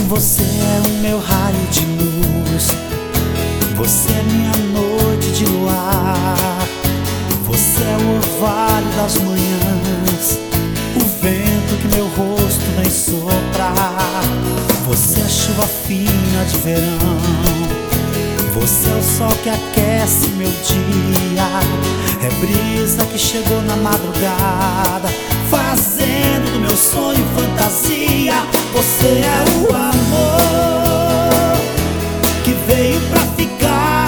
Você é o meu raio de luz, você é minha noite de luar. Você é o orvalho das manhãs, o vento que meu rosto vem soprar. Você é chuva fina de verão, você é o sol que aquece meu dia. É brisa que chegou na madrugada, fazendo do meu sonho fantasia. Você é o amor que veio pra ficar.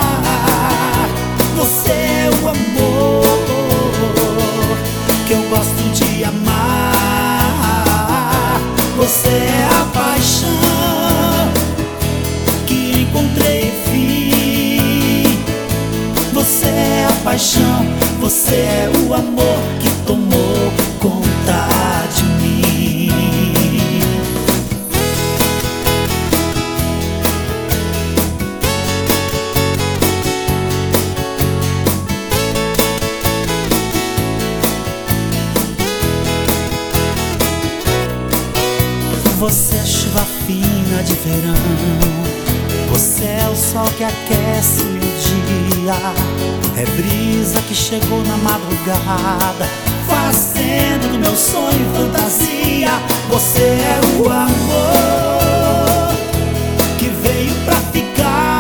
Você é o amor que eu gosto de amar. Você é a paixão que encontrei, enfim. Você é a paixão, você é o amor que tomou conta de mim. Você é chuva fina de verão, você é o sol que aquece meu dia. É brisa que chegou na madrugada, fazendo do meu sonho fantasia. Você é o amor que veio pra ficar.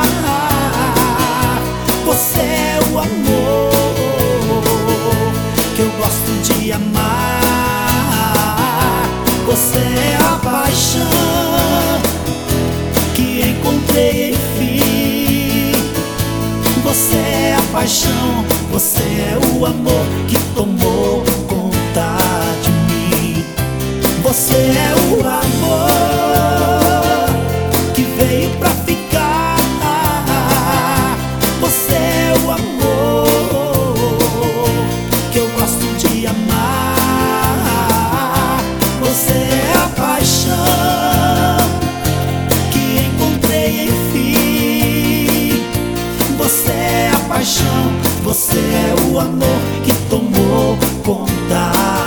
Você é o amor que eu gosto de amar. Você é a paixão que encontrei, enfim. Você é a paixão, você é o amor que tomou conta de mim. Você é o amor que veio pra ficar. Você é o amor que eu gosto de amar. Você é a paixão que encontrei, enfim. Você é a paixão, você é o amor que tomou conta